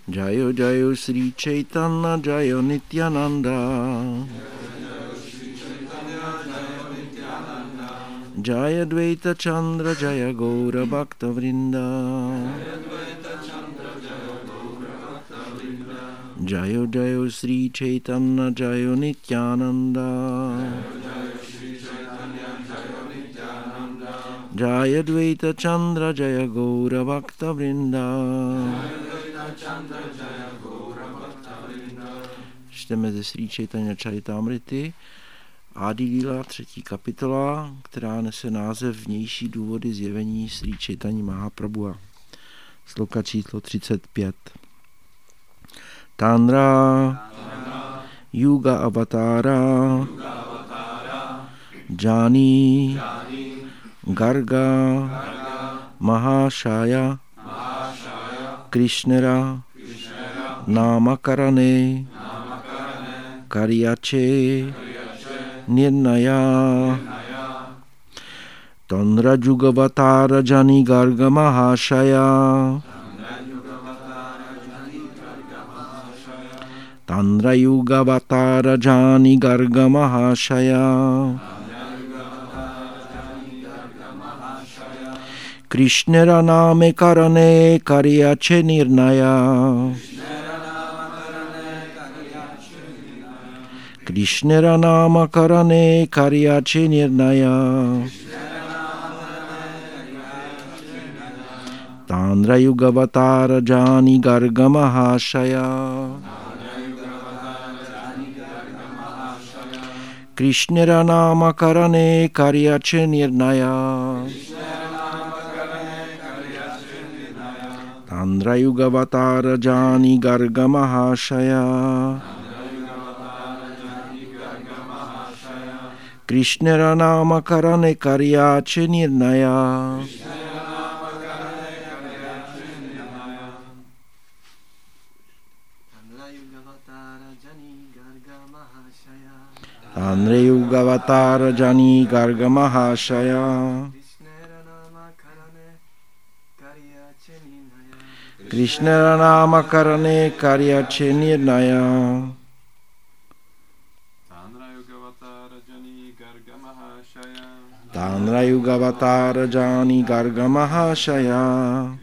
Jayo Jayo Sri Chaitanya Jayo Nityananda. Jaya Dvaita Chandra Jaya Gaura Bhakta Vrinda. Jayo Jayo Sri Chaitanya Jayo Nityananda. Jaya Dvaita Chandra Jaya Gaura Bhakta Vrinda. Čteme ze Sri Chaitanya Charitamrity Adi Lila 3. kapitola, která nese název Vnější důvody zjevení Sri Chaitanya Mahaprabhua. Sloka číslo 35. Tanra Yuga Avatara Jani Garga Mahashaya Krishnera Namakarane Karyache Nirnaya Tanra Jugavatara Jani Garga Mahashaya Tanra Yugavatara Jani Garga Mahashaya Krishnera Name Karane Karyache Nirnaya Krishnera Nama Karane Karyache Nirnaya Tanra Yugavatara Jani Garga Mahashaya Krishnera Nama Karane Karyache Nirnaya Tanra Yugavatara Jani Garga Mahashaya Krishnera Nama Karane Karyache Nirnaya Tanra Yugavatara Jani Garga Mahashaya Krishnera Nama Karane Karyache Nirnaya Tanra Yugavatara Jani Garga Mahashaya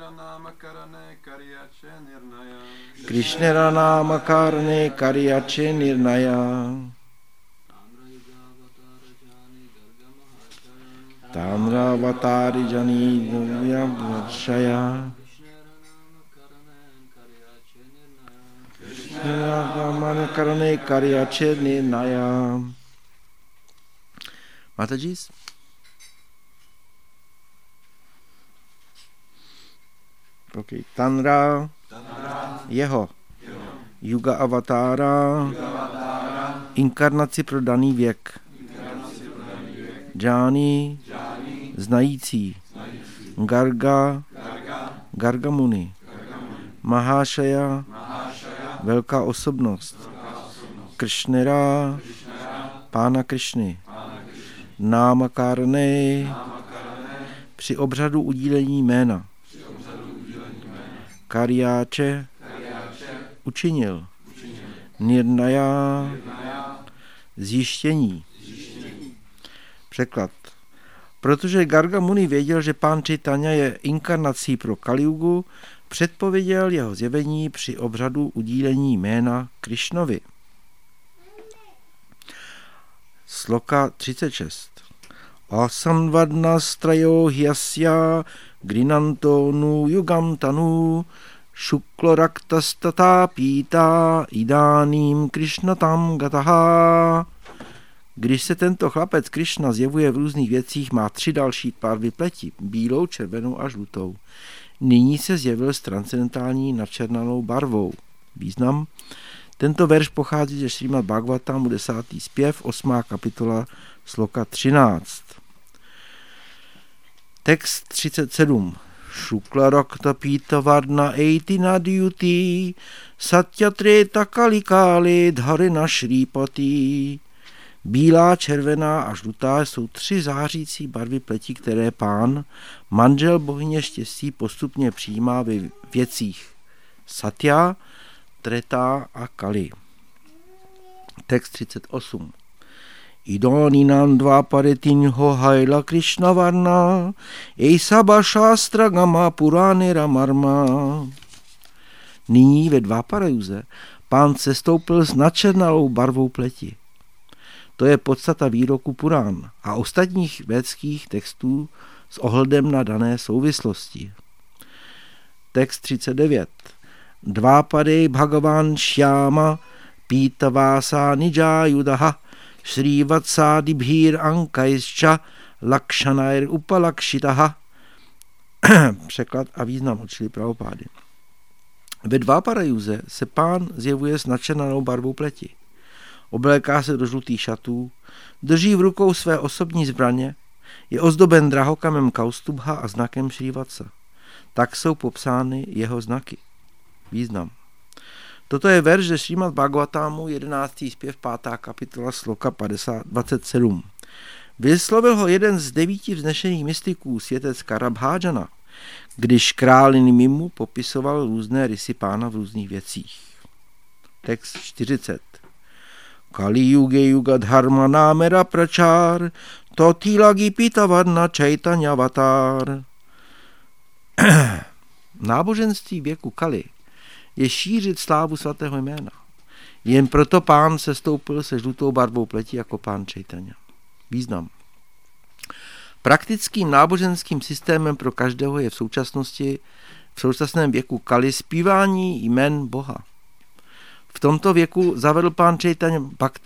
Krishnera Nama Karane Karyache Nirnaya Tanra Vatari Jani Varshaya Krishnera Karane Karyache Nirnaya. Matajis? Okay. Tanra, jeho, Yuga Avatára, inkarnaci pro daný věk, Jani, znající, Garga, Gargamuni, Mahashaya, velká osobnost, Krishnera, pána Krishny, Námakarné, při obřadu udílení jména, Karyache, učinil, Nirnaya, zjištění. Překlad. Protože Garga Muni věděl, že pán Chaitanya je inkarnací pro Kaliugu, předpověděl jeho zjevení při obřadu udílení jména Krišnovi. Sloka 36. Asamvadna strayo hyasya grinanto nu yugam tanu shukloraktastata pita idanim krishnatam gataha. Když se tento chlapec Krišna zjevuje v různých věcích, má 3 další barvy pleti, bílou, červenou a žlutou. Nyní se zjevil s transcendentální načernanou barvou. Význam. Tento verš pochází ze Šrímad Bhagavatam, 10. zpěv, 8. kapitola, sloka 13. Text 37. Shukla Rakta Pita Varna Eiti Nadyuti Satyatreta Kalikali Dharina Šripati. Bílá, červená a žlutá jsou 3 zářící barvy pleti, které pán, manžel bohyně štěstí, postupně přijímá ve věcích Satya, Treta a Kali. Text 38. Idoninam dvaparitinho haila Krishna varna, eisaba šástra gama puránera marma. Nyní ve Dváparajuze pán sestoupil s načernalou barvou pleti. To je podstata výroku Purán a ostatních védských textů s ohledem na dané souvislosti. Text 39. Dvápady Bhagavan Šyama Pítavasa Nijajudaha Srivatsadibhir Ankaischa Lakshanair Upalakshitaha. Překlad a význam od Šrily Prabhupády. Ve Dváparajuze se pán zjevuje s načernanou barvou pleti. Obléká se do žlutých šatů, drží v rukou své osobní zbraně, je ozdoben drahokamem Kaustubha a znakem Srivatsa. Tak jsou popsány jeho znaky. Význam. Toto je verš ze Šrímad Bhagavatámu, 11. zpěv, 5. kapitola, sloka 27. Vyslovil ho jeden z 9 vznešených mystiků, světec Karabhajana, když král Nimimu popisoval různé rysy pána v různých věcích. Text 40. Kali yuge yuga dharma námera prachar, totilagi pitavarna chaitanya avatar. Náboženství věku Kali je šířit slávu svatého jména. Jen proto pán sestoupil se žlutou barvou pleti jako pán Chaitanya. Význam. Praktickým náboženským systémem pro každého je v současném věku Kali zpívání jmen Boha. V tomto věku zavedl pán Chaitanya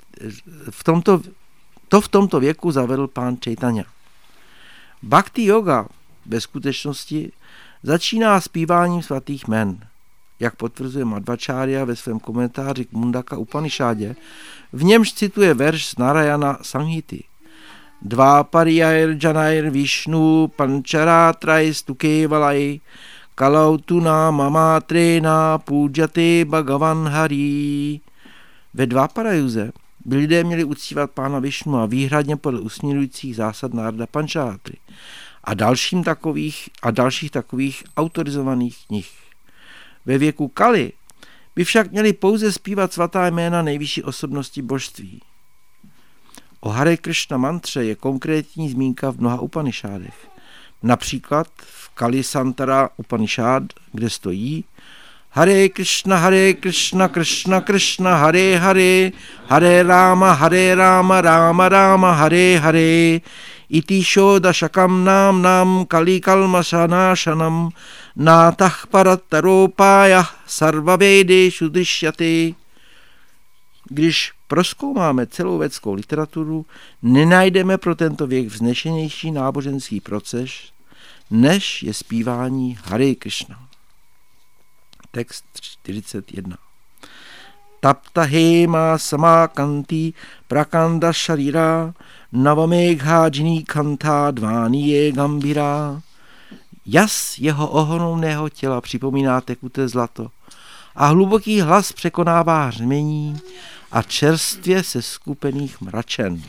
v tomto věku zavedl pán Chaitanya. Bhakti yoga ve skutečnosti začíná zpíváním svatých jmen. Jak potvrzuje Madhvacharya ve svém komentáři k Mundaka Upanishádě, v němž cituje verš z Narayana Samhity. Dváparyair janair Vishnu pancharátraj stukevalai kalautuna mamátrena pújate Bhagavan Hari. Ve Dváparajuze by lidé měli uctívat pána Višnu a výhradně podle usměrujících zásad Nárada Pančárátry a dalších takových autorizovaných knih. Ve věku Kali by však měli pouze zpívat svatá jména nejvyšší osobnosti božství. O Hare Krishna mantře je konkrétní zmínka v mnoha Upanishádech. Například v Kali Santara Upanishad, kde stojí Hare Krishna, Krishna Krishna, Hare Hare, Hare Rama, Rama Rama, Hare Hare, iti shodashakam nám Kali kalmašanášanam, nátah parattaropájah sarvavedeshu drishyate. Když prozkoumáme celou védskou literaturu, nenajdeme pro tento věk vznešenější náboženský proces, než je zpívání Hare Krishna. Text 41. Tapta hema samakanti prakanda sharira navamegha jinikanta dvániye gambira. Jas jeho ohromného těla připomíná tekuté zlato a hluboký hlas překonává hřmění a čerstvě seskupených mračen.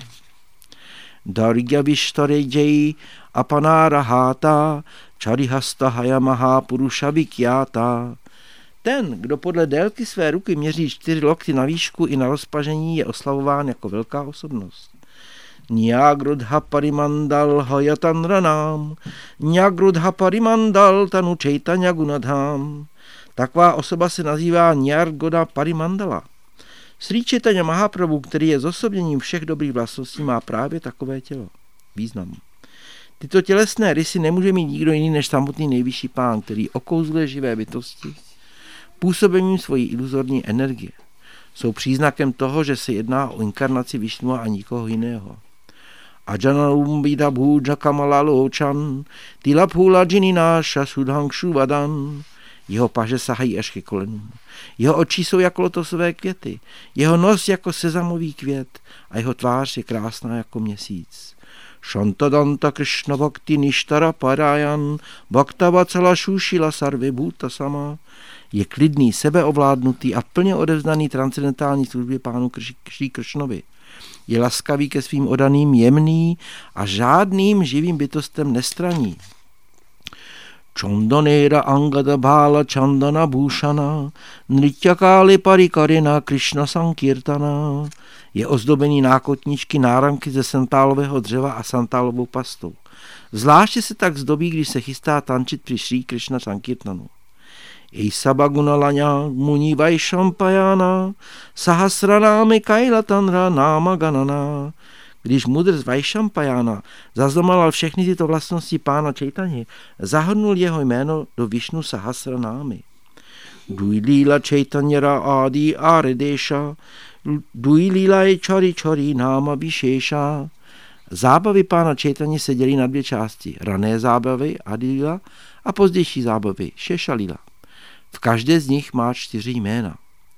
Dargya Vishtareji apanára háta charihasta hayamaha purusha vikyata. Ten, kdo podle délky své ruky měří 4 lokty na výšku i na rozpažení, je oslavován jako velká osobnost. Nyagrudha parimandal hayatan ranam, Nyagrudha parimandal tanu chaitanya gunadham. Taková osoba se nazývá Nyagrudha parimandala. Srí Chaitanya Mahaprabhu, který je zosobněním všech dobrých vlastností, má právě takové tělo. Význam. Tyto tělesné rysy nemůže mít nikdo jiný než samotný nejvyšší pán, který okouzluje živé bytosti působením svojí iluzorní energie. Jsou příznakem toho, že se jedná o inkarnaci Višnua a nikoho jiného. Ajanalum vidabhuja kamalaločan tilabhula jinináša sudhangshu vadan. Jeho paže sahají až ke kolenům. Jeho oči jsou jako lotosové květy, jeho nos jako sezamový květ a jeho tvář je krásná jako měsíc. Shantadanta Krishna Bhakti Nishtara Parayan Bhaktavatsala Shushila Sarve Bhuta Sama. Je klidný, sebeovládnutý a plně odevzdaný transcendentální službě pánu Šrí Kršnovi. Je laskavý ke svým oddaným, jemný a žádným živým bytostem nestraní. Chandanera angada bhala chandana bhushana nrityakáli parikarina Krishna sankirtana. Je ozdobený nákotníčky, náramky ze santálového dřeva a santálovou pastou. Zvláště se tak zdobí, když se chystá tančit při Šrí Krishna sankirtanu. Isabhagunalanya muni vaishampayana sahasranami kailatanra náma ganana. Když mudrc Vaishampayana zaznamenal všechny tyto vlastnosti pána Čejtani, zahrnul jeho jméno do Višnu Sahasranámy. Duilila Čejtanyara Adi Aredesha Duilila Chari Chari Náma Vishesha. Zábavy pána Čejtani se dělí na dvě části. Rané zábavy Adilila a pozdější zábavy Šešalila. V každé z nich má 4 jména.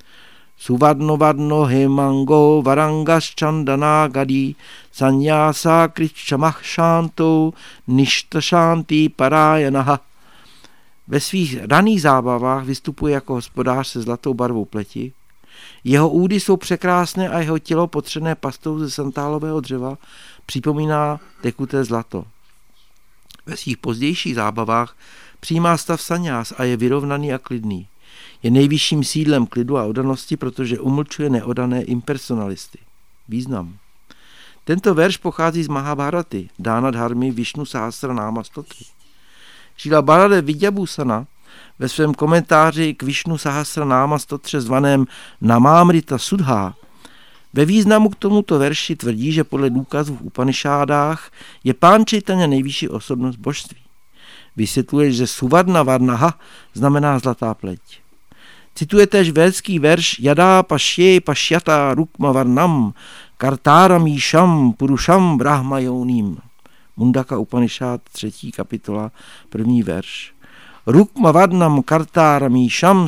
Suvadno Hemango Varangas Chandana Gadi Sanyasa Krichamach Shanto Nishta Shanti Parayanaha. Ve svých raných zábavách vystupuje jako hospodář se zlatou barvou pleti. Jeho údy jsou překrásné a jeho tělo potřené pastou ze santálového dřeva připomíná tekuté zlato. Ve svých pozdějších zábavách přijímá stav saňás a je vyrovnaný a klidný. Je nejvyšším sídlem klidu a oddanosti, protože umlčuje neoddané impersonalisty. Význam. Tento verš pochází z Mahabharaty, Dána dharmy Višnu Sahasranáma stotry. Šrila Baladev Vidyabhusana ve svém komentáři k Višnu Sahasranáma stotře zvaném Namámrita Sudha ve významu k tomuto verši tvrdí, že podle důkazů v Upanishádách je pán Čejtanja nejvyšší osobnost božství. Vysvětluje, že Suvarna Varnaha znamená zlatá pleť. Cituje též védský verš Jadá pašje pašjata rukma varnam kartáram jíšam purušam brahma jouním. Mundaka Upanishad 3. kapitola 1. verš. Rukma varnam kartáram jíšam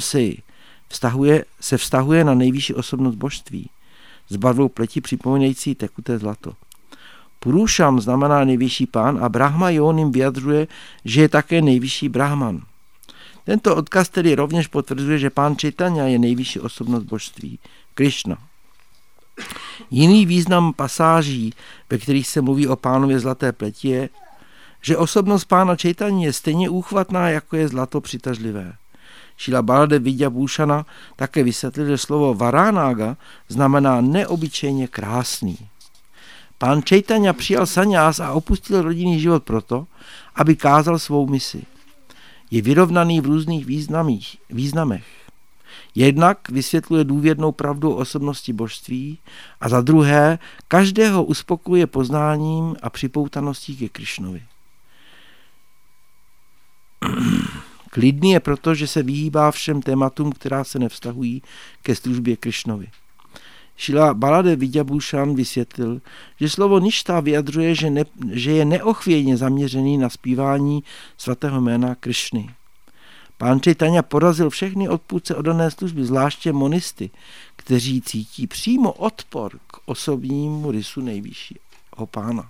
se vztahuje na nejvyšší osobnost božství s barvou pleti připomínající tekuté zlato. Purušam znamená nejvyšší pán a Brahma Jónim vyjadřuje, že je také nejvyšší Brahman. Tento odkaz tedy rovněž potvrzuje, že pán Čejtanja je nejvyšší osobnost božství, Krishna. Jiný význam pasáží, ve kterých se mluví o pánově zlaté pleti, je, že osobnost pána Čejtanja je stejně úchvatná, jako je zlato přitažlivé. Šrila Baladev Vidyabhusana také vysvětlil, že slovo Varánága znamená neobyčejně krásný. Pán Čejtanja přijal saňás a opustil rodinný život proto, aby kázal svou misi. Je vyrovnaný v různých významech. Jednak vysvětluje důvěrnou pravdu o osobnosti božství a za druhé každého uspokojuje poznáním a připoutaností ke Krišnovi. Klidný je proto, že se vyhýbá všem tématům, která se nevztahují ke službě Krišnovi. Šrila Baladev Vidyabhusan vysvětlil, že slovo ništa vyjadřuje, že je neochvějně zaměřený na zpívání svatého jména Krišny. Pán Čejtanja porazil všechny odpůrce oddané služby, zvláště monisty, kteří cítí přímo odpor k osobnímu rysu nejvyššího pána.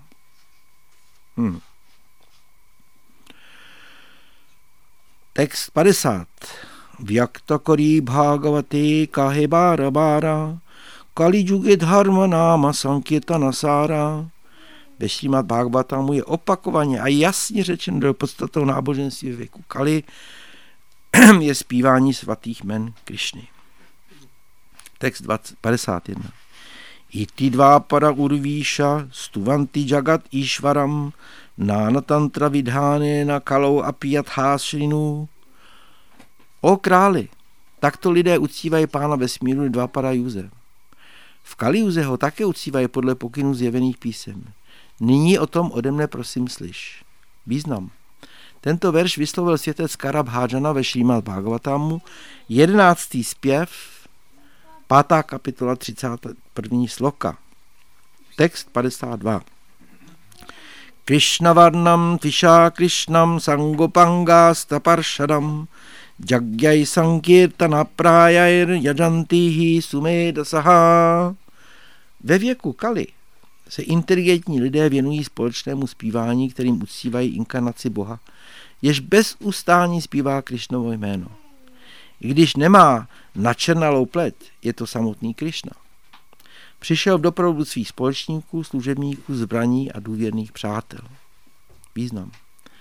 Text 50. Vyaktakori bhagavate kahebara bara Kali Juge Dharma Náma Sankirtana Sára. Ve Šrímad Bhagavatamu je opakovaně a jasně řečeno, do podstatou náboženství ve věku Kali je zpívání svatých jmen Krišny. Text 51. Iti dvápara urvíša stuvanti jagat išvaram nánatantra vidháne na kalou apiyathášrinu. O králi, takto lidé uctívají pána vesmíru dvápara Juze. V Kalijuze ho také uctívají podle pokynů zjevených písem. Nyní o tom ode mne prosím slyš. Význam. Tento verš vyslovil světec Karabhajana ve Šrímad Bhagavatamu, 11. zpěv, 5. kapitola 31. sloka. Text 52. Krishnavarnam tvisha krishnam sangopanga staparshadam Jagyai sankirtana prájair yajantihi sumedasaha. Ve věku Kali se inteligentní lidé věnují společnému zpívání, kterým uctívají inkarnaci Boha, jež bez ustání zpívá Krišnovo jméno. I když nemá načernalou pleť, je to samotný Krišna. Přišel v doprovodu svých společníků, služebníků, zbraní a důvěrných přátel. Význam.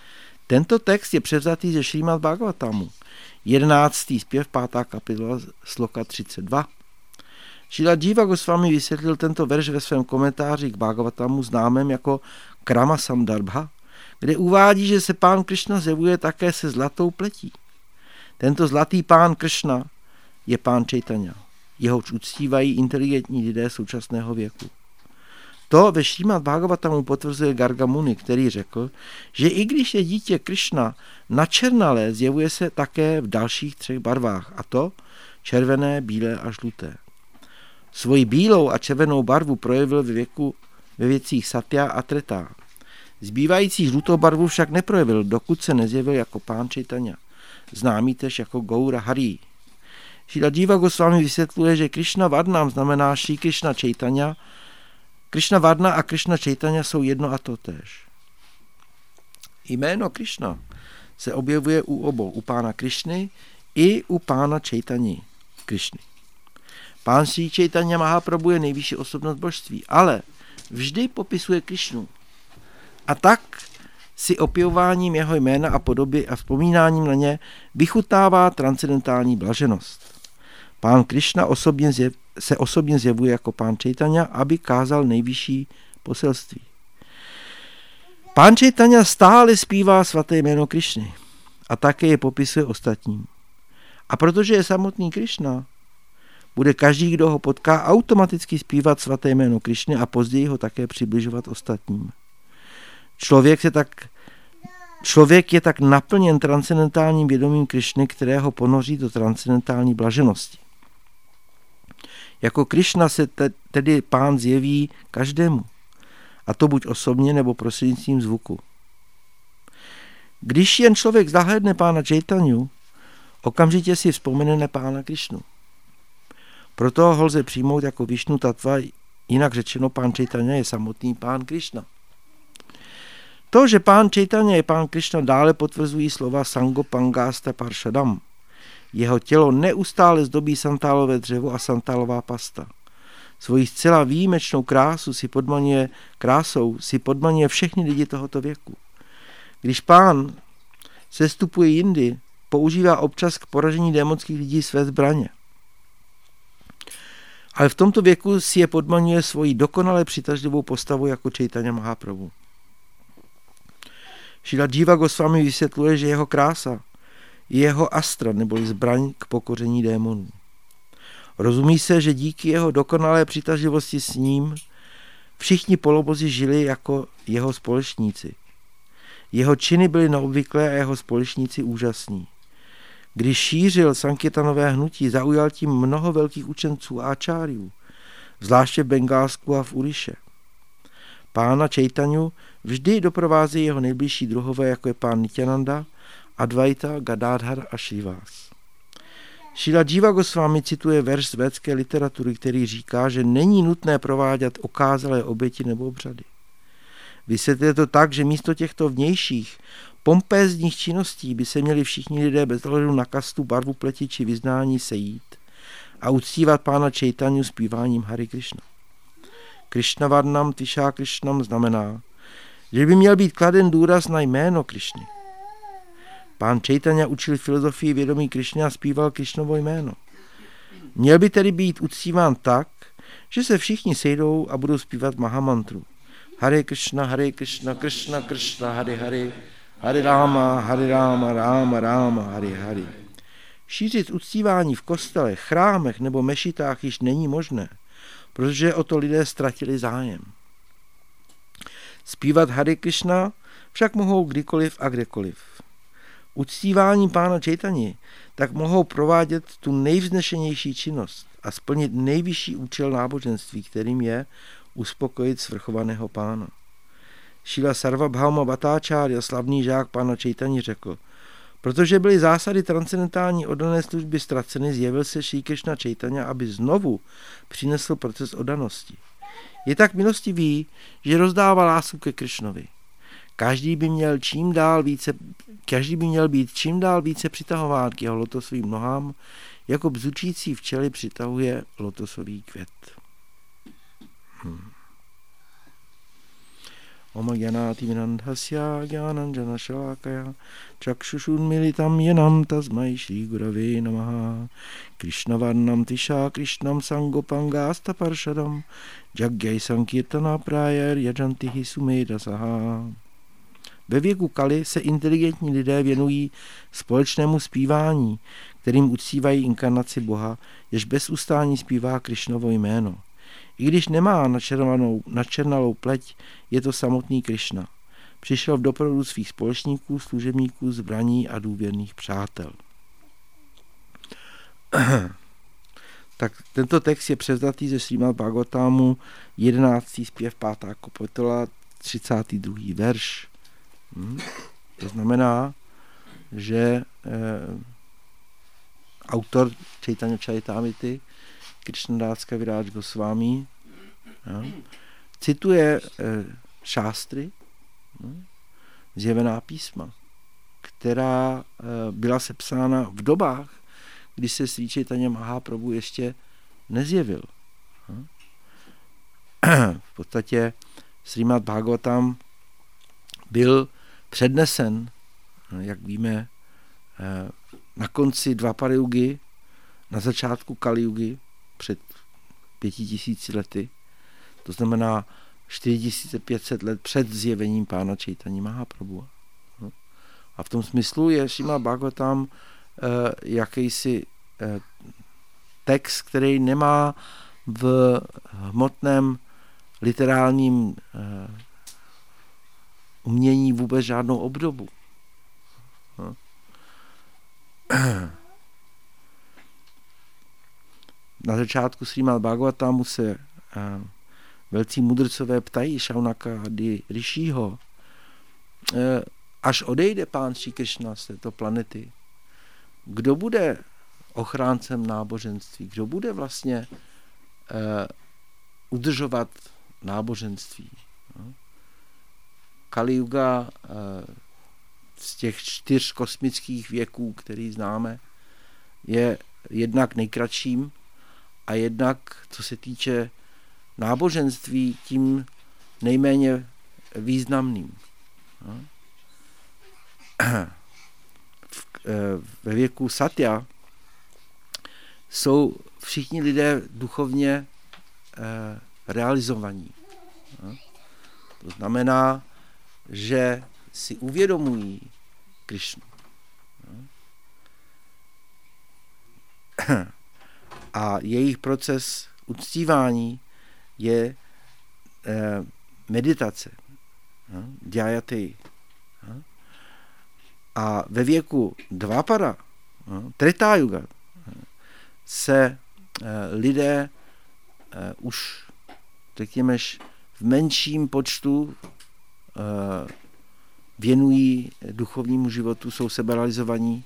Tento text je převzatý ze Šrímad Bhagavatamu, 11. zpěv, 5. kapitola, sloka 32. Šrila Jiva Goswami vysvětlil tento verš ve svém komentáři k Bhagavatamu známém jako Krama Sandarbha, kde uvádí, že se pán Kršna zjevuje také se zlatou pletí. Tento zlatý pán Kršna je pán Čejtanja. Jehož uctívají inteligentní lidé současného věku. To ve Šrímad Bhagavatamu potvrzuje Garga Muni, který řekl, že i když je dítě Kršna načernalé, zjevuje se také v dalších 3 barvách, a to červené, bílé a žluté. Svoji bílou a červenou barvu projevil ve věcích Satya a Treta. Zbývající žlutou barvu však neprojevil, dokud se nezjevil jako pán Čejtanja, známý též jako Gaura Hari. Šrila Jiva Goswami vysvětluje, že Krishna Varnam znamená Šrí Krishna Čejtanja. Krishna Varna a Krishna Čejtanja jsou jedno a totéž. Jméno Krishna se objevuje u obou, u pána Krishny i u pána Čejtani Krishny. Pán Šrí Čejtanja Mahaprabhu je nejvyšší osobnost božství, ale vždy popisuje Krishnu. A tak si opěvováním jeho jména a podoby a vzpomínáním na ně vychutává transcendentální blaženost. Pán Krishna se osobně zjevuje jako pán Čejtanja, aby kázal nejvyšší poselství. Pán Čejtanja stále zpívá svaté jméno Krishny a také je popisuje ostatním. A protože je samotný Krishna, bude každý, kdo ho potká, automaticky zpívat svaté jméno Krishny a později ho také přibližovat ostatním. Člověk je tak naplněn transcendentálním vědomím Krishny, které ho ponoří do transcendentální blaženosti. Jako Krishna se tedy pán zjeví každému, a to buď osobně nebo prostřednictvím zvuku. Když jen člověk zahlédne pána Čejtanju, okamžitě si vzpomene na pána Krishnu. Proto ho lze přijmout jako Višnu Tattva, jinak řečeno pán Čejtanja je samotný pán Krishna. To, že pán Čejtanja je pán Krishna, dále potvrzují slova Sangopangasta Parshadam. Jeho tělo neustále zdobí santálové dřevo a santálová pasta. Svoji zcela výjimečnou krásou si podmaňuje všechny lidi tohoto věku. Když pán sestupuje jindy, používá občas k poražení démonských lidí své zbraně. Ale v tomto věku si je podmaňuje svoji dokonale přitažlivou postavu jako Čejtanja Mahaprabhu. Šrila Jiva Goswami vysvětluje, že jeho krása je jeho astra, neboli zbraň k pokoření démonů. Rozumí se, že díky jeho dokonalé přitažlivosti s ním všichni polobozi žili jako jeho společníci. Jeho činy byly neobvyklé a jeho společníci úžasní. Když šířil sankirtanové hnutí, zaujal tím mnoho velkých učenců a áčáriů, zvláště v Bengálsku a v Uriše. Pána Čejtanju vždy doprovázejí jeho nejbližší druhové, jako je pán Nityananda, Advaita, Gadadhar a Šrivás. Šrila Jiva Goswami cituje verš z védské literatury, který říká, že není nutné provádět okázalé oběti nebo obřady. Vysvětluje to tak, že místo těchto vnějších, pompézních činností by se měli všichni lidé bez ohledu na kastu, barvu pleti či vyznání sejít a uctívat pána Čejtanju zpíváním Hare Krishna. Krishna Varnam Tisha Krishnam znamená, že by měl být kladen důraz na jméno Krishny. Pán Čejtanja učil filozofii vědomí Krishny a zpíval Krishnovo jméno. Měl by tedy být uctíván tak, že se všichni sejdou a budou zpívat Mahamantru. Hare Krishna, Krishna Krishna, Hare Hare, Hare Rama, Rama Rama, Hare Hare. Šířit uctívání v kostelech, chrámech nebo mešitách již není možné, protože o to lidé ztratili zájem. Zpívat Hare Krishna však mohou kdykoliv a kdekoliv. Uctívání pána Čejtani tak mohou provádět tu nejvznešenější činnost a splnit nejvyšší účel náboženství, kterým je uspokojit svrchovaného pána. Šrila Sarvabhauma Bhattacharya, slavný žák pána Čejtani, řekl, protože byly zásady transcendentální oddané služby ztraceny, zjevil se Šrí Krishna Čejtanja, aby znovu přinesl proces oddanosti. Je tak milostivý, že rozdává lásku ke Krishnovi. Každý by měl být čím dál více přitahován k jeho lotosovým nohám, jako bzučící včely přitahuje lotosový květ. Om Gyanatimirandhasya Gyananjana Shalakaya Chakshushoonmilitam Yenam Tasmai Shri Gurave Namaha Krishnavarnam Tisha Krishnam Sangopangasta Parshadam Jagyai Sankirtana Prayar Yajantihi Sumedasaha. Ve věku Kali se inteligentní lidé věnují společnému zpívání, kterým uctívají inkarnaci Boha, jež bez ustání zpívá Krišnovo jméno. I když nemá načernalou pleť, je to samotný Krišna. Přišel v doprovodu svých společníků, služebníků, zbraní a důvěrných přátel. Tak tento text je převzatý ze Srimad Bhagavatámu, 11. zpěv, 5. kapitola, 32. verš. To znamená, že autor Chaitanya Charitamrity Krishnadas Kaviraj Goswami cituje šástry, zjevená písma, která byla sepsána v dobách, kdy se Srí Chaitanya Mahaprabhu ještě nezjevil. V podstatě Srimad Bhagavatam byl přednesen, jak víme, na konci Dvapara jugy, na začátku Kali jugy, před 5000 lety, to znamená 4500 let před zjevením Pána Chaitanya Mahaprabhu. A v tom smyslu je Srimad Bhagavatam jakýsi text, který nemá v hmotném literálním umění vůbec žádnou obdobu. Na začátku Srimad Bhagavatamu se velcí mudrcové ptají Shaunaka Adi Rishiho, až odejde Pán Šrí Krišna z této planety, kdo bude ochráncem náboženství, kdo bude vlastně udržovat náboženství. Kali Yuga z těch 4 kosmických věků, který známe, je jednak nejkratším a jednak, co se týče náboženství, tím nejméně významným. Ve věku Satya jsou všichni lidé duchovně realizovaní. To znamená, že si uvědomují Krišnu. A jejich proces uctívání je meditace, dhyayati. A ve věku Dvapara, Treta Yuga, se lidé už, řekněme, v menším počtu věnují duchovnímu životu, jsou seberealizovaní.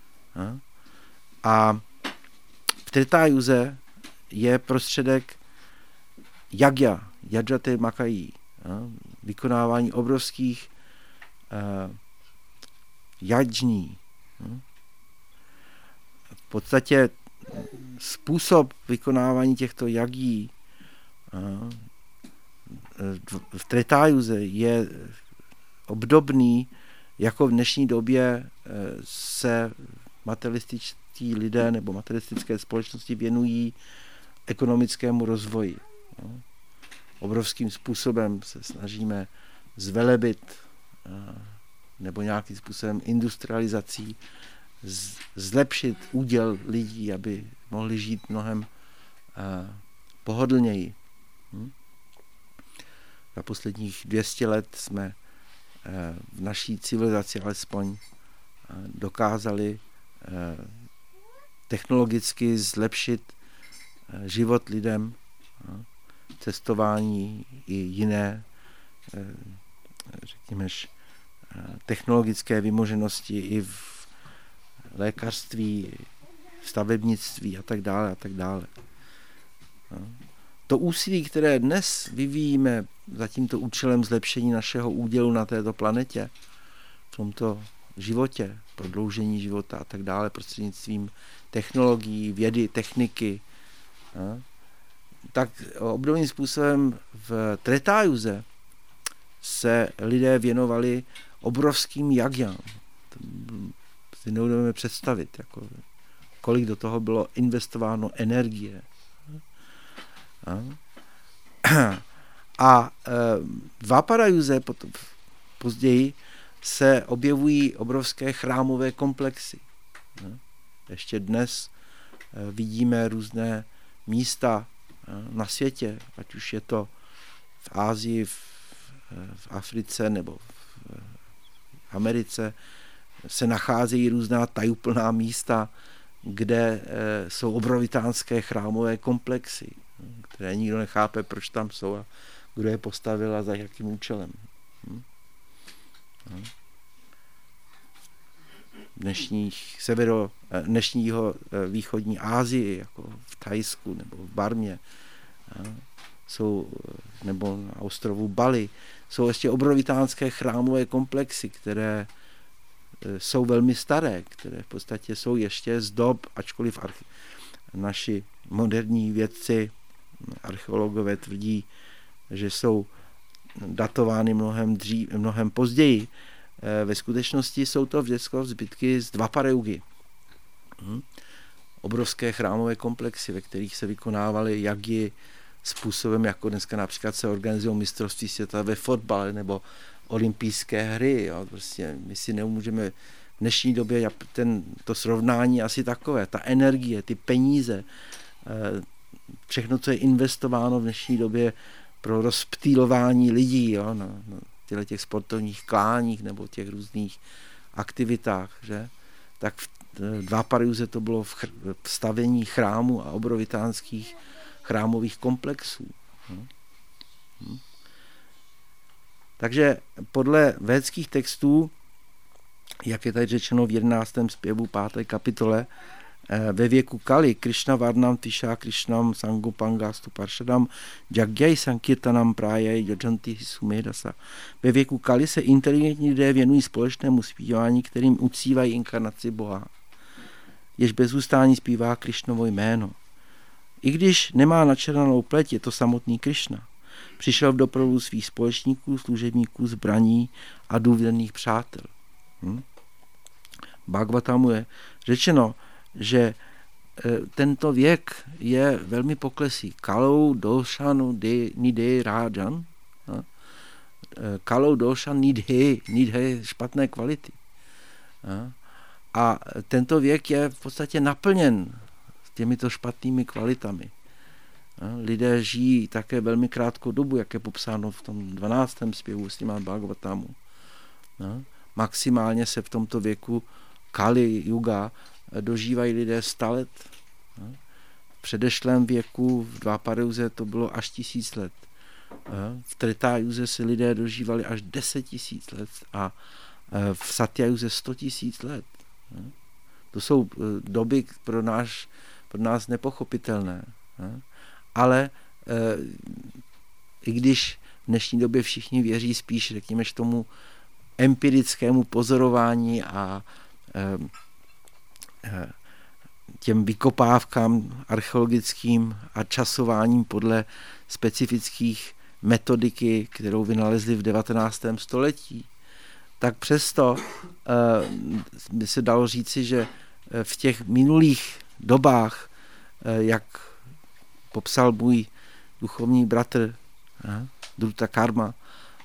A v Treta Yuze je prostředek yagya, yajate makají, vykonávání obrovských jajní. V podstatě způsob vykonávání těchto jagí v Treta Yuze je obdobný, jako v dnešní době se materialističtí lidé nebo materialistické společnosti věnují ekonomickému rozvoji. Obrovským způsobem se snažíme zvelebit nebo nějakým způsobem industrializací zlepšit úděl lidí, aby mohli žít mnohem pohodlněji. Za posledních 200 let jsme v naší civilizaci alespoň dokázali technologicky zlepšit život lidem, cestování i jiné, řekněme, technologické vymoženosti i v lékařství, v stavebnictví a tak dále a tak dále. To úsilí, které dnes vyvíjíme za tímto účelem zlepšení našeho údělu na této planetě, v tomto životě, prodloužení života a tak dále, prostřednictvím technologií, vědy, techniky, tak obdobným způsobem v Treta Yuze se lidé věnovali obrovským jagjám. Si neudeme představit, jako, kolik do toho bylo investováno energie. A Dváparajuze později se objevují obrovské chrámové komplexy. Ještě dnes vidíme různé místa na světě, ať už je to v Asii, v Africe nebo v Americe, se nacházejí různá tajuplná místa, kde jsou obrovitánské chrámové komplexy, které nikdo nechápe, proč tam jsou a kdo je postavil a za jakým účelem. Dnešního východní Asii, jako v Thajsku nebo v Barmě, nebo na ostrovu Bali, jsou ještě obrovitánské chrámové komplexy, které jsou velmi staré, které v podstatě jsou ještě z dob, ačkoliv naši moderní vědci, archeologové tvrdí, že jsou datovány mnohem později. Ve skutečnosti jsou to vždycky zbytky z Dvapareugy. Obrovské chrámové komplexy, ve kterých se vykonávaly jaggy způsobem, jako dneska například se organizují mistrovství světa ve fotbale nebo olympijské hry. Jo. Prostě my si nemůžeme v dnešní době to srovnání asi takové. Ta energie, ty peníze, všechno, co je investováno v dnešní době pro rozptýlování lidí, jo, na těch sportovních kláních nebo těch různých aktivitách, že? Tak v Dváparajuze to bylo v stavění chrámu a obrovitánských chrámových komplexů. Takže podle védských textů, jak je tady řečeno v 11. zpěvu 5. kapitole, ve věku Kali, Krishna Varnam Tisha Krishnam Sangopangastu Parshadam Jagyai Sankirtanam Prájai Jajanti Sumedasa. Ve věku Kali se inteligentní lidé věnují společnému zpívání, kterým uctívají inkarnaci Boha, jež bez ustání zpívá Krishnovo jméno. I když nemá načernanou pleť, je to samotný Krishna. Přišel v doprovodu svých společníků, služebníků, zbraní a důvěrných přátel. Bhagavatamu je řečeno, že tento věk je velmi poklesý. Kalou došanu nidhe rájan. Kalou došan nidhe špatné kvality. A tento věk je v podstatě naplněn těmito špatnými kvalitami. Lidé žijí také velmi krátkou dobu, jak je popsáno v tom 12. zpěvu Srimad Bhagavatamu. Maximálně se v tomto věku Kali Yuga dožívají lidé 100 let. V předešlém věku v Dváparajuze to bylo až 1000 let. V Tretájuze se lidé dožívali až 10 000 let a v Satyajuze 100 000 let. To jsou doby pro nás nepochopitelné. Ale i když v dnešní době všichni věří spíš, řekněme, tomu empirickému pozorování a těm vykopávkám archeologickým a časováním podle specifických metodiky, kterou vynalezli v 19. století, tak přesto by se dalo říci, že v těch minulých dobách, jak popsal můj duchovní bratr Druta Karma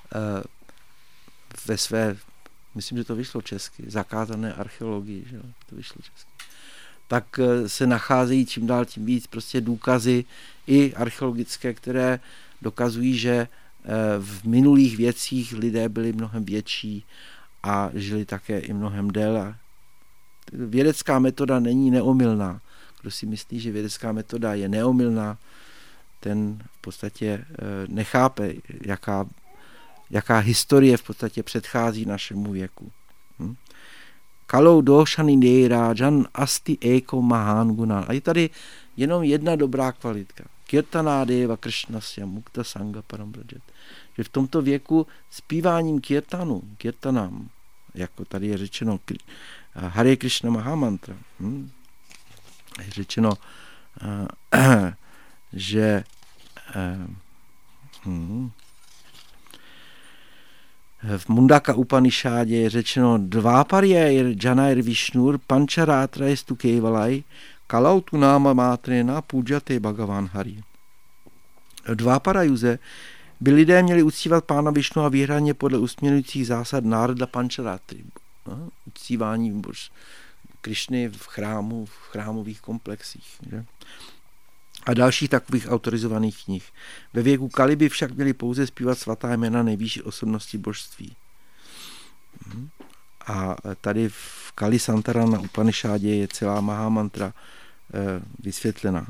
ve své, myslím, že to vyšlo česky, zakázané archeologii, že to vyšlo česky, tak se nacházejí čím dál tím víc prostě důkazy i archeologické, které dokazují, že v minulých věcích lidé byli mnohem větší a žili také i mnohem déle. Vědecká metoda není neomylná. Kdo si myslí, že vědecká metoda je neomylná, ten v podstatě nechápe, jaká historie v podstatě předchází našemu věku. Kalou došani nejrájan asti eko mahan guna. A je tady jenom jedna dobrá kvalitka. Kirtanádeva Krishnasya mukta sanga parambrajet. Že v tomto věku zpíváním kirtanám, jako tady je řečeno Hare Krishna Mahamantra, je řečeno, že V Mundaka Upanishádě je řečeno Dváparyair Janair Vishnur Pancharátrajestu Keivalai Kalautu náma mátrena pujate Bhagavan Hari. V Dváparajuze by lidé měli uctívat pána Višnu a výhradně podle usměrujících zásad Nárada Pancharátry. Uctívání Krišny v chrámu, v chrámových komplexích. Že? A dalších takových autorizovaných knih. Ve věku Kali by však měli pouze zpívat svatá jména nejvyšší osobnosti božství. A tady v Kali Santarana Upanishádě je celá Mahamantra vysvětlená.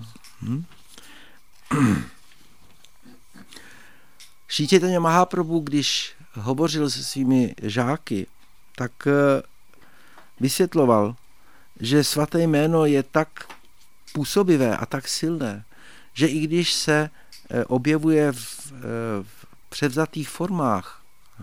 Šrí Čejtanja Mahaprabhu, když hovořil se svými žáky, tak vysvětloval, že svaté jméno je tak působivé a tak silné, že i když se objevuje v převzatých formách,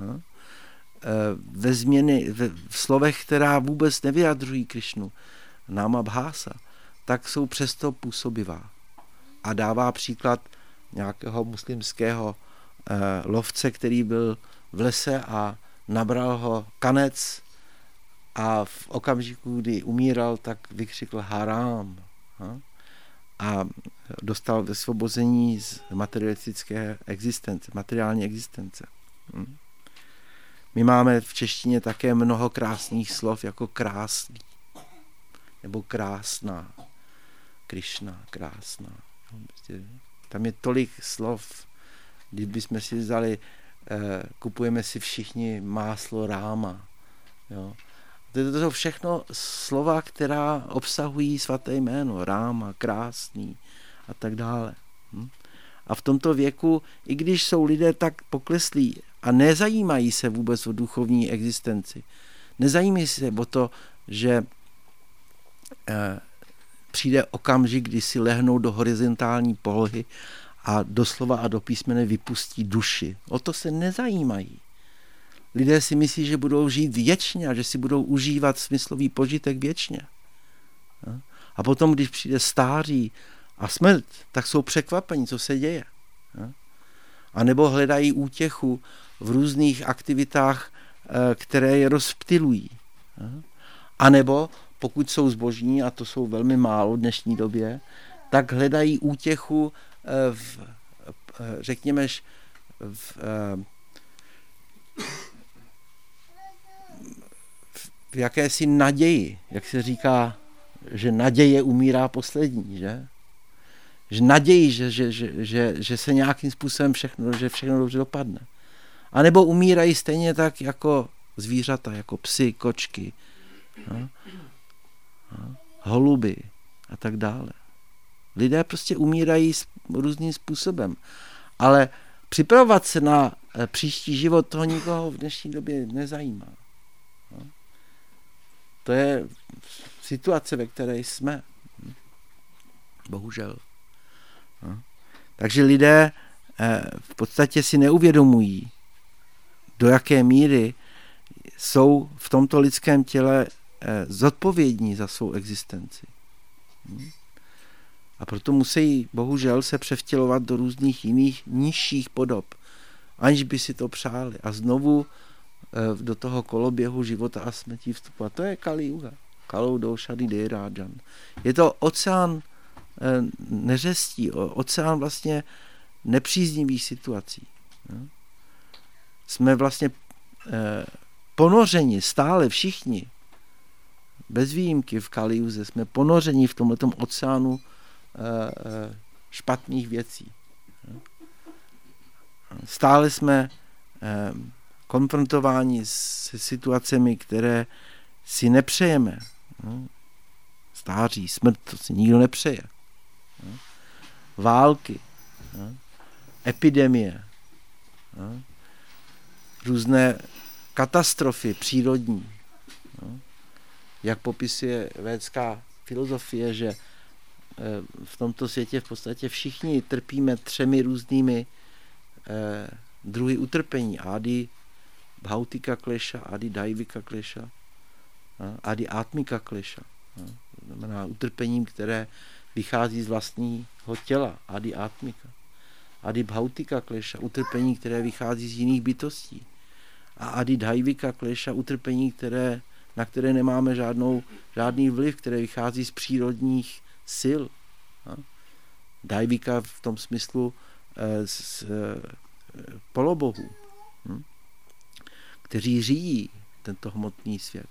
v slovech, která vůbec nevyjadřují Krišnu, náma bhása, tak jsou přesto působivá. A dává příklad nějakého muslimského lovce, který byl v lese a nabral ho kanec a v okamžiku, kdy umíral, tak vykřikl harám. A dostal vysvobození z materialistické existence, materiální existence. My máme v češtině také mnoho krásných slov, jako krásný, nebo krásná, Krišna, krásná. Tam je tolik slov, když bychom si vzali, kupujeme si všichni máslo ráma. Jo. To jsou všechno slova, která obsahují svaté jméno, ráma, krásný a tak dále. A v tomto věku, i když jsou lidé tak pokleslí a nezajímají se vůbec o duchovní existenci, nezajímají se o to, že přijde okamžik, kdy si lehnou do horizontální polohy a doslova a do písmene vypustí duši. O to se nezajímají. Lidé si myslí, že budou žít věčně a že si budou užívat smyslový požitek věčně. A potom, když přijde stáří a smrt, tak jsou překvapení, co se děje. A nebo hledají útěchu v různých aktivitách, které je rozptylují. A nebo, pokud jsou zbožní, a to jsou velmi málo v dnešní době, tak hledají útěchu řekněme, v jakési naději, jak se říká, že naděje umírá poslední, že? Že naději, že se nějakým způsobem všechno dobře dopadne. A nebo umírají stejně tak jako zvířata, jako psy, kočky, holuby a tak dále. Lidé prostě umírají různým způsobem. Ale připravovat se na příští život, toho nikoho v dnešní době nezajímá. To je situace, ve které jsme. Bohužel. Takže lidé v podstatě si neuvědomují, do jaké míry jsou v tomto lidském těle zodpovědní za svou existenci. A proto musí bohužel se převtělovat do různých jiných nižších podob, aniž by si to přáli. A znovu do toho koloběhu života a smrti vstupovat. To je Kali Yuga. Kalou doušady dejrájan. Je to oceán neřestí, oceán vlastně nepříznivých situací. Jsme vlastně ponořeni stále všichni, bez výjimky v Kali Yuze, jsme ponořeni v tomhletom oceánu špatných věcí. Stále jsme konfrontováni se situacemi, které si nepřejeme. Stáří, smrt, to si nikdo nepřeje. Války, epidemie, různé katastrofy přírodní. Jak popisuje védská filozofie, že v tomto světě v podstatě všichni trpíme 3 různými druhy utrpení. Adi bhautika klesha, adi daivika klesha, adi atmika klesha. To znamená utrpením, které vychází z vlastního těla, adi atmika. Adi bhautika klesha, utrpení, které vychází z jiných bytostí. a adi dhaivika klesha, utrpení, na které nemáme žádný vliv, které vychází z přírodních sil. Dhaivika v tom smyslu z polobohů, kteří řídí tento hmotný svět.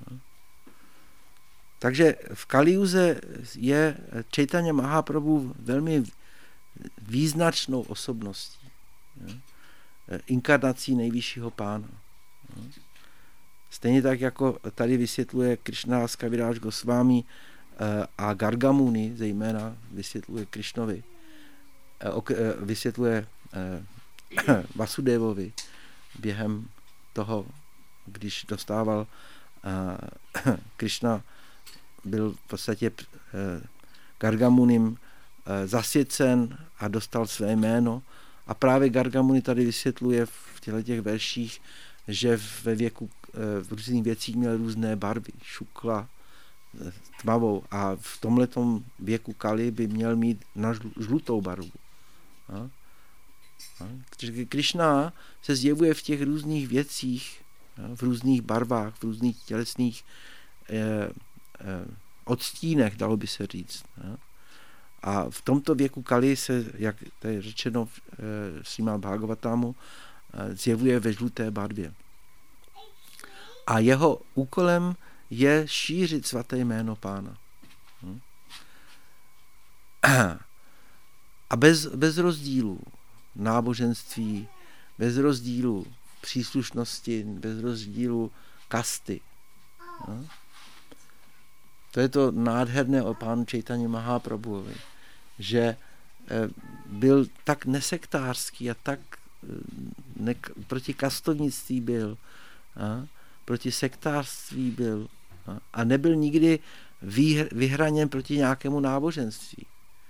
Takže v Kaliuze je Chaitanya Mahaprabhu velmi význačnou osobností, inkarnací nejvyššího pána. Stejně tak, jako tady vysvětluje Krishna Kaviraj Goswami a Gargamuni, zejména vysvětluje Krishnovi, vysvětluje Vasudevovi během toho, když dostával Krishna, byl v podstatě Gargamunim zasvěcen a dostal své jméno. A právě Gargamuni tady vysvětluje v těch verších, že ve věku v různých věcích měl různé barvy, šukla, tmavou, a v tomhletom věku Kali by měl mít na žlutou barvu. Krishna se zjevuje v těch různých věcích, v různých barvách, v různých tělesných odstínech, dalo by se říct. A v tomto věku Kali se, jak to je řečeno v Srimad Bhagavatamu, zjevuje ve žluté barvě. A jeho úkolem je šířit svaté jméno Pána. A bez rozdílu náboženství, bez rozdílu příslušnosti, bez rozdílu kasty. To je to nádherné o pánu Chaitanya Mahaprabhuovi, že byl tak nesektářský a tak proti kastovnictví byl, proti sektářství byl a nebyl nikdy vyhraněn proti nějakému náboženství.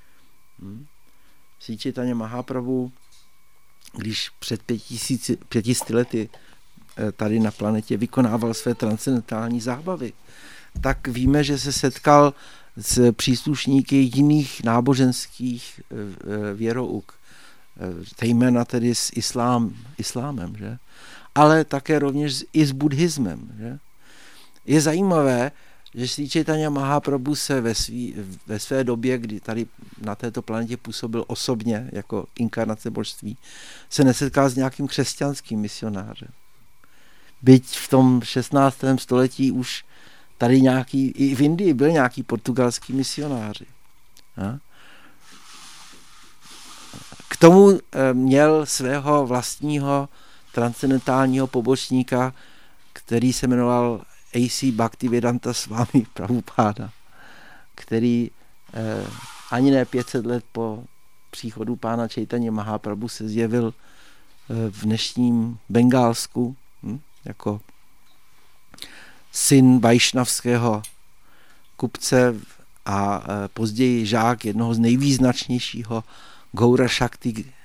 Sri Chaitanya Mahaprabhu, když před 500 lety tady na planetě vykonával své transcendentální zábavy, tak víme, že se setkal s příslušníky jiných náboženských věrouk, zejména tedy s islámem, že? Ale také rovněž i s buddhismem. Že? Je zajímavé, že Sri Chaitanya Mahaprabhu se ve své době, kdy tady na této planetě působil osobně jako inkarnace božství, se nesetkal s nějakým křesťanským misionářem. Byť v tom 16. století už tady i v Indii byl nějaký portugalský misionáři. K tomu měl svého vlastního transcendentálního pobočníka, který se jmenoval A.C. Bhaktivedanta Swami Prabhupada, který ani ne 500 let po příchodu pána Chaitanya Mahaprabhu se zjevil v dnešním Bengálsku jako syn vajšnavského kupce a později žák jednoho z nejvýznačnějšího Gaura Shakti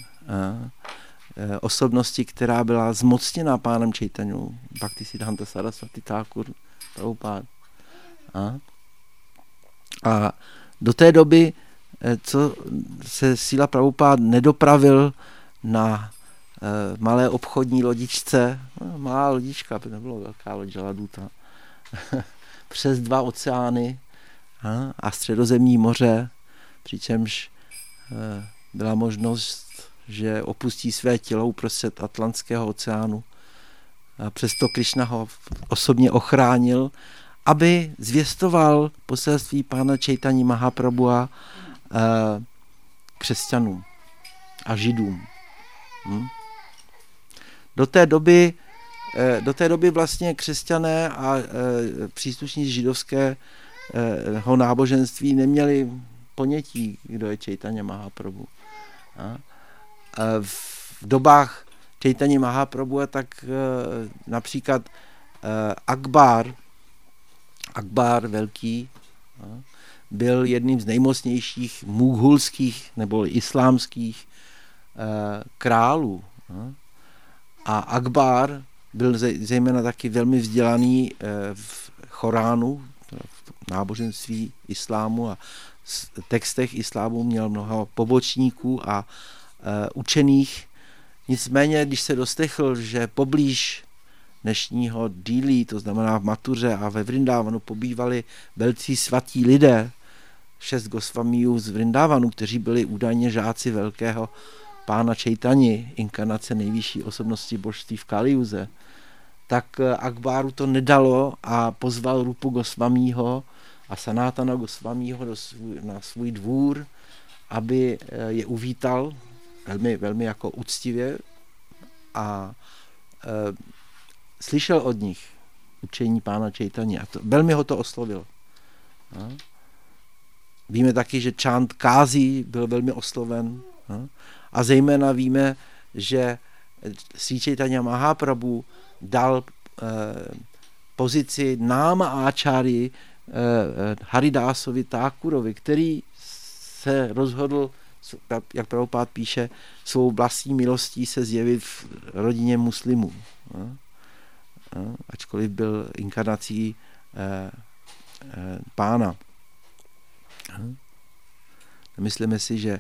osobnosti, která byla zmocněná pánem Chaitanyou, Bhaktisiddhanta Saraswati Thakur Prabhupada. A do té doby, co se Srila Prabhupada nedopravil na malé obchodní lodičce, malá lodička, to nebylo velká loď, Laduta, přes 2 oceány a Středozemní moře, přičemž byla možnost, že opustí své tělo uprostřed Atlantského oceánu. A přesto Krishna ho osobně ochránil, aby zvěstoval poselství pána Chaitanya Mahaprabhua křesťanům a židům. Do té doby vlastně křesťané a příslušníci židovského náboženství neměli ponětí, kdo je Chaitanya Mahaprabhu. V dobách Chaitanya Mahaprabhu tak například Akbar velký byl jedním z nejmocnějších mughulských nebo islámských králů. A Akbar byl zejména taky velmi vzdělaný v Choránu, v náboženství islámu a v textech islámu měl mnoho pobočníků a učených. Nicméně, když se dostechl, že poblíž dnešního Dílí, to znamená v Matuře a ve Vrindávanu pobývali velcí svatí lidé, 6 Gosvamijů z Vrindávanu, kteří byli údajně žáci velkého pána Čejtani, inkarnace nejvyšší osobnosti božství v Kaliuze, tak Akbaru to nedalo a pozval Rupu Gosvamího a Sanátana Gosvamího na svůj dvůr, aby je uvítal velmi, velmi jako úctivě a slyšel od nich učení pána Čejtani a velmi ho to oslovilo. Víme taky, že Chand Kázi byl velmi osloven a zejména víme, že Srí Chaitanya Mahaprabhu dal pozici náma áčáry Haridásovi Thakurovi, který se rozhodl, jak Prabhupád píše, svou vlastní milostí se zjevit v rodině muslimů. Ačkoliv byl inkarnací pána. Myslíme si, že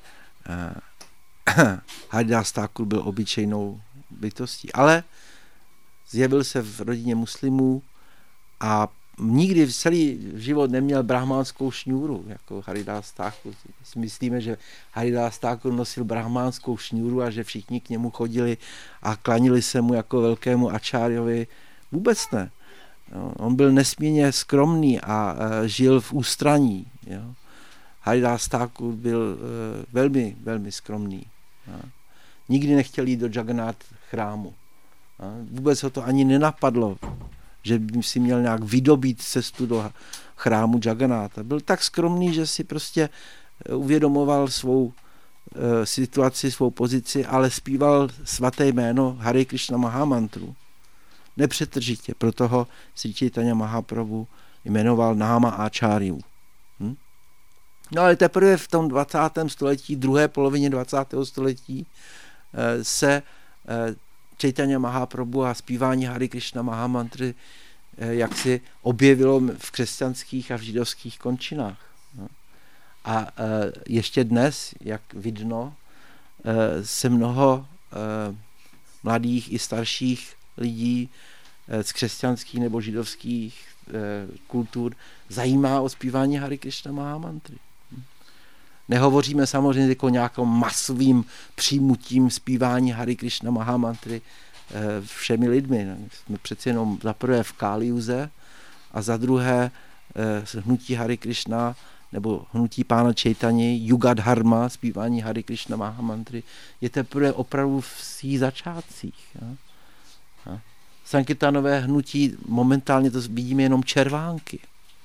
Haridas Thakur byl obyčejnou bytostí, ale zjevil se v rodině muslimů a nikdy v celý život neměl brahmánskou šňůru, jako Haridas Thakur. Myslíme, že Haridas Thakur nosil brahmánskou šňůru a že všichni k němu chodili a klanili se mu jako velkému ačáriovi. Vůbec ne. On byl nesmírně skromný a žil v ústraní. Haridas Thakur byl velmi, velmi skromný. Nikdy nechtěl jít do Jagannath chrámu. Vůbec ho to ani nenapadlo, že by si měl nějak vydobít cestu do chrámu Jagannatha. Byl tak skromný, že si prostě uvědomoval svou situaci, svou pozici, ale zpíval svaté jméno Hare Krishna Mahamantru. Nepřetržitě, proto ho Srí Chaitanya Mahaprabhu jmenoval Náma Áčáryu. No ale teprve v tom 20. století, druhé polovině 20. století se Chaitanya Mahaprabhu a zpívání Hare Krishna Mahamantry jak si objevilo v křesťanských a v židovských končinách. A ještě dnes, jak vidno, se mnoho mladých i starších lidí z křesťanských nebo židovských kultur zajímá o zpívání Hare Krishna Mahamantry. Nehovoříme samozřejmě jako nějakým masovým přijmutím zpívání Hare Krishna Mahamantry všemi lidmi. Jsme přeci jenom za prvé v Kaliuze a za druhé hnutí Hare Krishna nebo hnutí pána Čejtani, Yuga Dharma, zpívání Hare Krishna Mahamantry, je teprve opravdu v svých začátcích. Sankirtanové hnutí, momentálně to vidíme jenom červánky.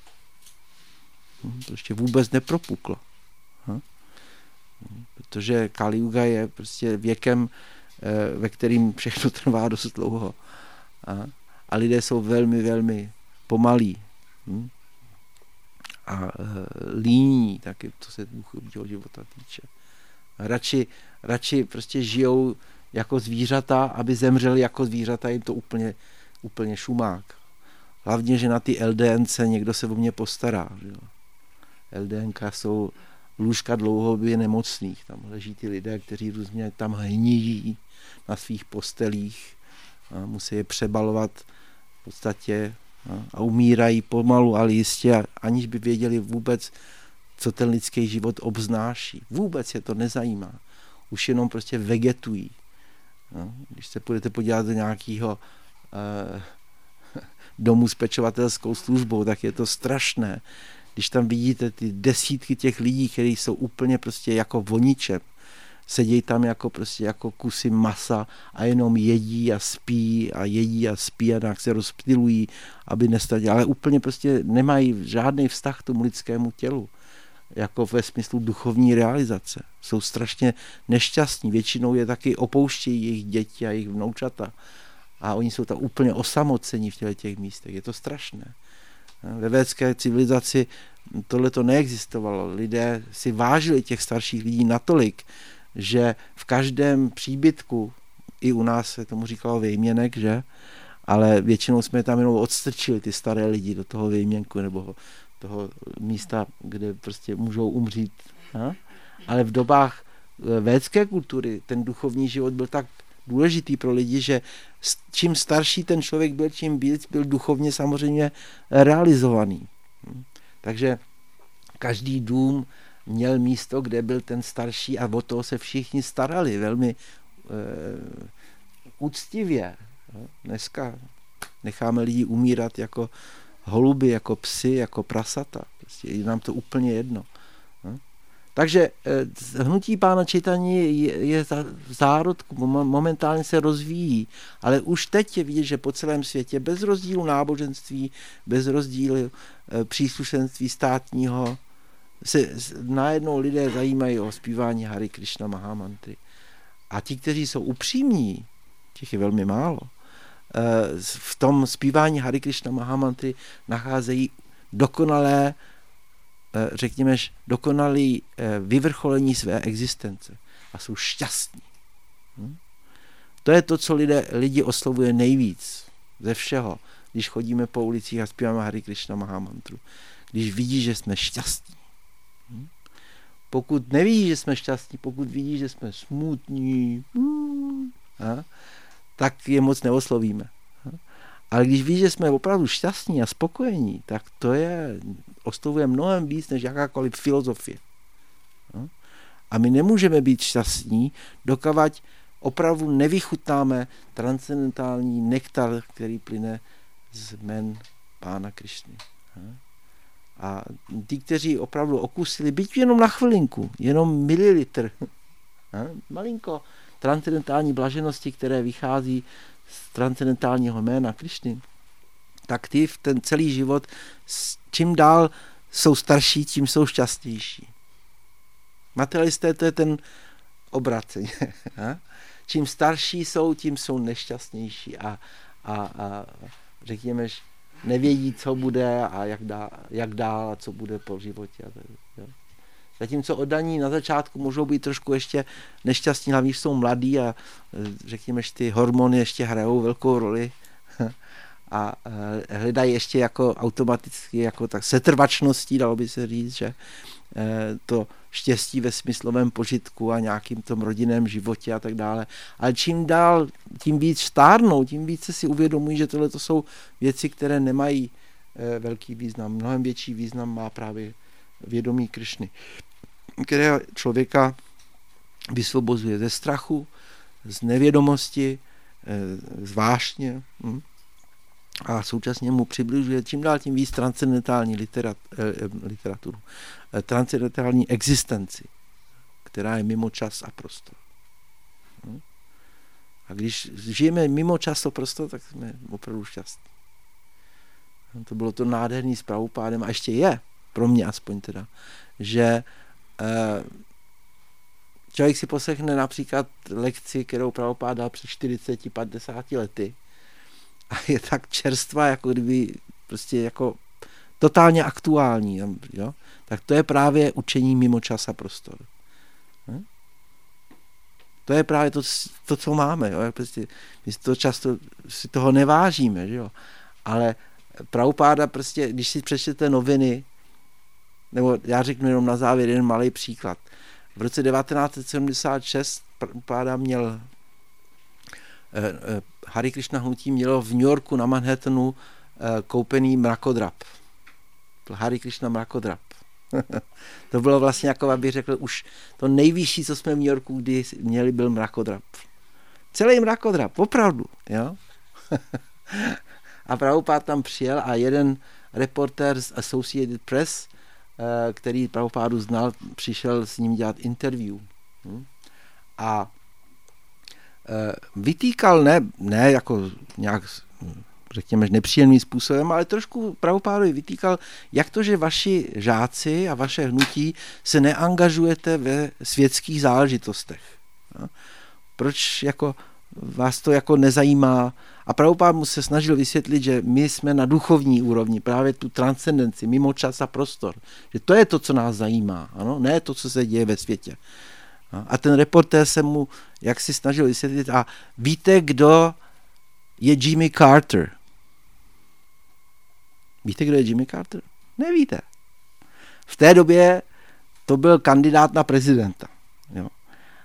To ještě vůbec nepropuklo. Protože Kali Yuga je prostě věkem, ve kterým všechno trvá dost dlouho. A lidé jsou velmi, velmi pomalí. A líní, taky, co se duchovního života týče. Radši prostě žijou jako zvířata, aby zemřeli jako zvířata, jim to úplně šumák. Hlavně, že na ty LDNC někdo se o mě postará. Že? LDNka jsou lůžka dlouhodobě nemocných. Tam leží ty lidé, kteří různě tam hníjí na svých postelích. A musí je přebalovat v podstatě a umírají pomalu, ale jistě, aniž by věděli vůbec, co ten lidský život obznáší. Vůbec je to nezajímá. Už jenom prostě vegetují. Když se budete podívat do nějakého domu s pečovatelskou službou, tak je to strašné. Když tam vidíte ty desítky těch lidí, kteří jsou úplně prostě jako voničem, sedí tam jako prostě jako kusy masa a jenom jedí a spí a nějak se rozptylují, aby nestradili, ale úplně prostě nemají žádný vztah k tomu lidskému tělu, jako ve smyslu duchovní realizace. Jsou strašně nešťastní, většinou je taky opouštějí jejich děti a jejich vnoučata a oni jsou tam úplně osamocení v těch místech. Je to strašné. Ve védské civilizaci tohle to neexistovalo. Lidé si vážili těch starších lidí natolik, že v každém příbytku, i u nás se tomu říkalo vejměnek, že? Ale většinou jsme tam jenom odstrčili ty staré lidi do toho vejměnku nebo toho místa, kde prostě můžou umřít. Ale v dobách védské kultury ten duchovní život byl tak důležitý pro lidi, že čím starší ten člověk byl, čím víc byl duchovně samozřejmě realizovaný. Takže každý dům měl místo, kde byl ten starší a o toho se všichni starali velmi úctivě. Dneska necháme lidi umírat jako holuby, jako psy, jako prasata. Prostě je nám to úplně jedno. Takže hnutí Pána Čejtani je v zárodku, momentálně se rozvíjí, ale už teď je vidět, že po celém světě bez rozdílu náboženství, bez rozdílu příslušenství státního, se najednou lidé zajímají o zpívání Hare Krishna Mahamantry. A ti, kteří jsou upřímní, těch je velmi málo, v tom zpívání Hare Krishna Mahamantry nacházejí dokonalé, řekněme, dokonalé vyvrcholení své existence a jsou šťastní. To je to, co lidi oslovuje nejvíc ze všeho, když chodíme po ulicích a zpíváme Hare Krishna Mahamantru. Když vidí, že jsme šťastní. Pokud nevidí, že jsme šťastní, pokud vidí, že jsme smutní, tak je moc neoslovíme. Ale když ví, že jsme opravdu šťastní a spokojení, tak to oslovuje mnohem víc než jakákoliv filozofie. A my nemůžeme být šťastní, dokavať opravdu nevychutnáme transcendentální nektar, který plyne z jmen Pána Krišny. A ty, kteří opravdu okusili, byť jenom na chvilinku, jenom mililitr, malinko transcendentální blaženosti, které vychází z transcendentálního jména Krišny, tak ty v ten celý život, čím dál jsou starší, tím jsou šťastnější. Materialisté, to je ten obráceně. Čím starší jsou, tím jsou nešťastnější a řekněme, nevědí, co bude a jak dál a co bude po životě. Zatímco oddaní na začátku můžou být trošku ještě nešťastní, hlavně jsou mladí a řekněme, že ty hormony ještě hrajou velkou roli a hledají ještě jako automaticky, jako tak setrvačností, dalo by se říct, že to štěstí ve smyslovém požitku a nějakým tom rodinném životě a tak dále. Ale čím dál, tím víc stárnou, tím více si uvědomují, že tohle to jsou věci, které nemají velký význam. Mnohem větší význam má právě vědomí Krišny, které člověka vysvobozuje ze strachu, z nevědomosti, z vášně a současně mu přibližuje čím dál tím víc transcendentální literaturu, transcendentální existenci, která je mimo čas a prostor. A když žijeme mimo čas a prostor, tak jsme opravdu šťastní. To bylo to nádherný s Prabhupádem a ještě je, pro mě aspoň teda, že člověk si poslechne například lekci, kterou Prabhupád dal před 40-50 lety a je tak čerstvá, jako kdyby prostě jako totálně aktuální, jo? Tak to je právě učení mimo čas a prostor. To je právě to co máme. Jo? Prostě, my to často si toho nevážíme, že jo? Ale Prabhupáda prostě, když si přečtete noviny, nebo já řeknu jenom na závěr jeden malý příklad. V roce 1976 Prabhupáda měl Hare Krishna hnutí mělo v New Yorku na Manhattanu koupený mrakodrap. Hare Krishna mrakodrap. To bylo vlastně, jako abych řekl, už to nejvyšší, co jsme v New Yorku kdy měli, byl mrakodrap. Celý mrakodrap, opravdu. Jo? A Prabhupád tam přijel a jeden reportér z Associated Press, který Prabhupádu znal, přišel s ním dělat interview. A vytýkal, ne jako nějak, řekněme, nepříjemným způsobem, ale trošku Prabhupádovi vytýkal, jak to, že vaši žáci a vaše hnutí se neangažujete ve světských záležitostech. Proč jako vás to jako nezajímá? A Prabhupád mu se snažil vysvětlit, že my jsme na duchovní úrovni, právě tu transcendenci, mimo čas a prostor. Že to je to, co nás zajímá, ano? Ne to, co se děje ve světě. A ten reportér se mu jak si snažil vysvětlit, a víte, kdo je Jimmy Carter? Víte, kdo je Jimmy Carter? Nevíte. V té době to byl kandidát na prezidenta. Jo.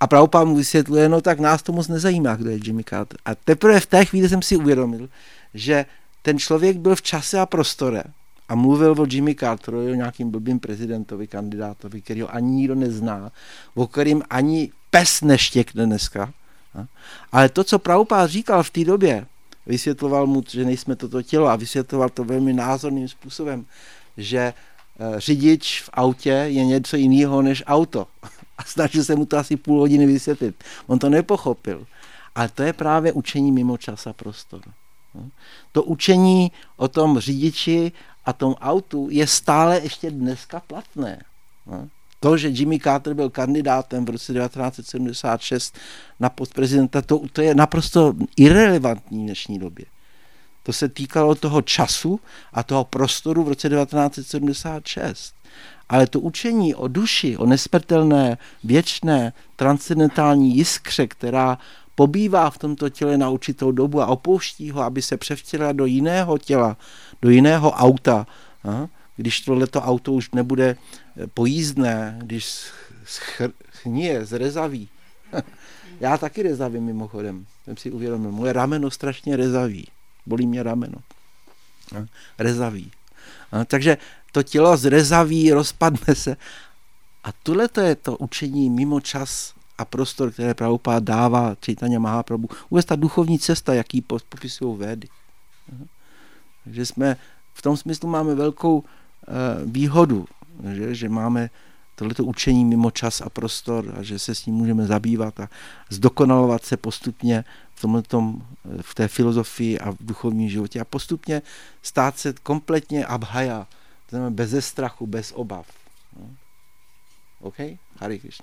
A Prabhupáda mu vysvětluje, no tak nás to moc nezajímá, kdo je Jimmy Carter. A teprve v té chvíli jsem si uvědomil, že ten člověk byl v čase a prostore a mluvil o Jimmy Carterovi, o nějakým blbým prezidentovi, kandidátovi, kterýho ani nikdo nezná, o kterým ani pes neštěkne dneska. Ale to, co Prabhupáda říkal v té době, vysvětloval mu, že nejsme toto tělo a vysvětloval to velmi názorným způsobem, že řidič v autě je něco jiného než auto. A snažil se mu to asi půl hodiny vysvětlit. On to nepochopil. Ale to je právě učení mimo čas a prostor. To učení o tom řidiči a tom autu je stále ještě dneska platné. To, že Jimmy Carter byl kandidátem v roce 1976 na post prezidenta, to je naprosto irelevantní v dnešní době. To se týkalo toho času a toho prostoru v roce 1976. Ale to učení o duši, o nesmrtelné, věčné, transcendentální jiskře, která pobývá v tomto těle na určitou dobu a opouští ho, aby se převtělila do jiného těla, do jiného auta, když tohleto auto už nebude pojízdné, když schníje, zrezaví. Já taky rezavím mimochodem, jsem si uvědomil, moje rameno strašně rezaví, bolí mě rameno. Rezaví. Takže to tělo zrezaví, rozpadne se. A tohleto je to učení mimo čas a prostor, které Prabhupáda dává Chaitanya Mahaprabhu. Vůbec ta duchovní cesta, jaký popisují Védy. Takže jsme v tom smyslu máme velkou výhodu, že máme tohleto učení mimo čas a prostor a že se s ním můžeme zabývat a zdokonalovat se postupně v té filozofii a v duchovním životě a postupně stát se kompletně abhaya, to znamená bez strachu, bez obav. OK? Hare Krishna.